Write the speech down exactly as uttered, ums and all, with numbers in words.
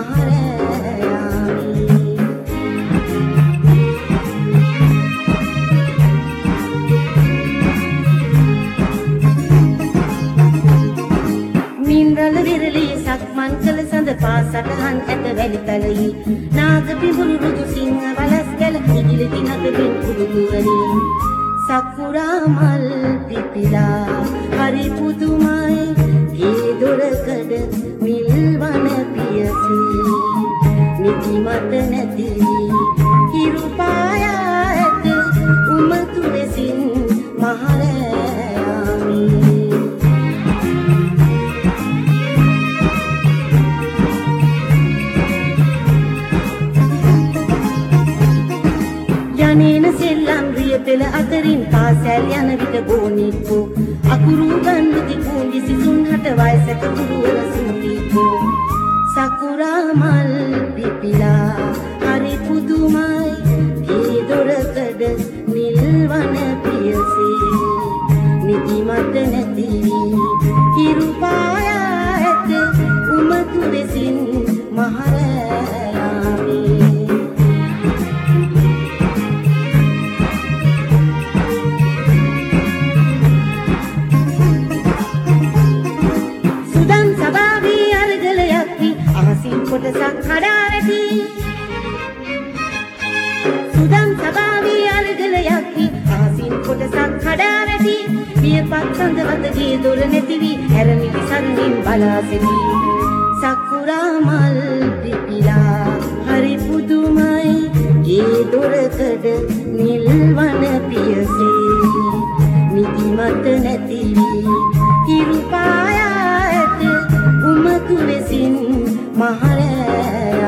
මහරෑයාමි. මින්රල විරලි සක්මන් කළ සඳ පාසටහන් ඇත වැලි තලයි. නාග පිඹුරු රුදු සිංහ වලස් ගැල ඉගිලි දිනක බින් කුරුමුවලින්. සකුරා මල් පිපිලා හරි පුදුමයි. ගේ දොරකඩ මිල්වන පියසී. නිදි මත නැති හිරු පායා ඇත උමතු ලෙසින් මහරෑයාමි. යනේන සෙල්ලම් රිය පෙළ අතරින් පාසැල් යන විට ගෝනික්කෝ. අකුරු ගන්වති කුංගි සිසුන් හට වයසක පුරුවර සුන්දීකෝ. සකුරා මල් පිපිලා හරි පුදුමයි. ගේ දොරකඩ නිල්වන පියසේ. නිදි මත නැති හිරු පායා ඇත උමතු ලෙසින් මහරෑයාමි. කොටසක් කඩාවැටි. සුදම් සබාවී අරගල යක්කි ආසින් කොටසක් කඩාවැටි. පියපත් සඳ වතගේ දොර නැති වී හැරමිටි සරණින් බලා සිටි. සකුරා මල් පිපිලා හරි පුදුමයි. ගේ දොරකඩ නිල්වන පියසේ. නිදි මත නැති වී හිරු පායා ඇත උමතු ලෙසින් මහරෑ